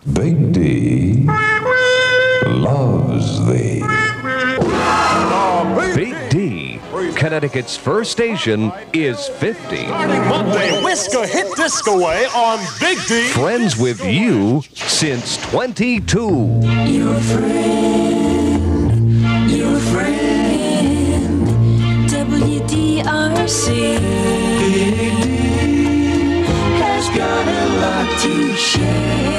Big D loves thee. Big D, Connecticut's first station, is 50. Starting Monday, Whisker hit disco way on Big D. Friends with you since 22. Your friend, WDRC has got a lot to share.